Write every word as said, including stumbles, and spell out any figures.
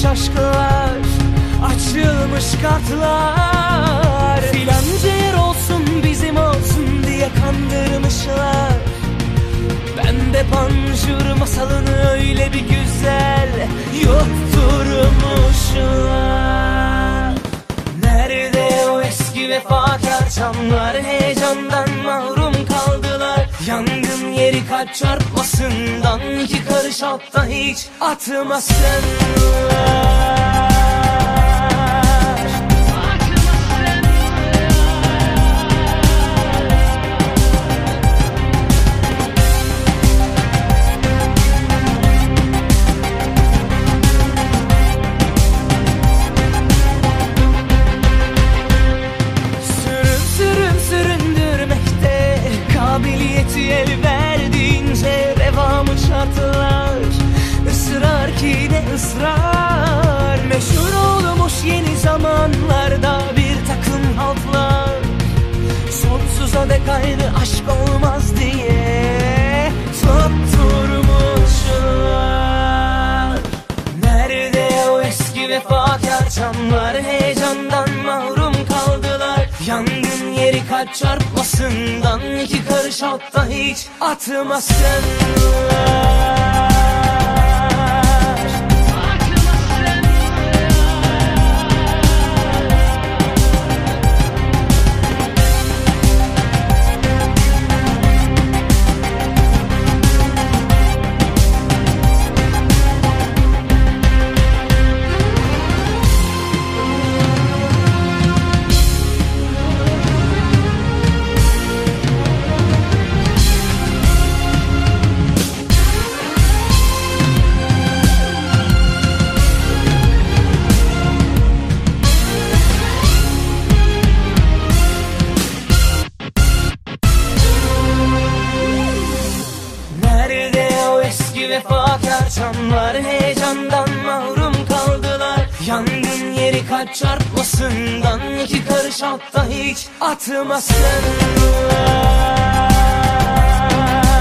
Yaşanmış aşklar, açılmış kartlar. Filanca yer olsun bizim olsun diye kandırmışlar. Ben de panjur masalını öyle bir güzel yutturmuşlar. Nerede o eski vefakar çamlar, heyecandan mahrum kaldılar. Yangın yeri kalp çarpmasından, iki karış altta hiç atmasınlar. Kabiliyeti el verdiğince revamı şartlar. Israr ki ne ısrar, meşhur olmuş yeni zamanlarda bir takım haltlar. Sonsuza dek aynı aşk olmaz diye tutturmuşlar. Nerede o eski vefakar çamlar, heyecandan mahrum kaldılar. Yangın yeri kalp çarpmasından, iki karış altta hiç atmasınlar. Vefakar çamlar, heyecandan mahrum kaldılar. Yangın yeri kalp çarpmasından, iki karış altta hiç atmasınlar.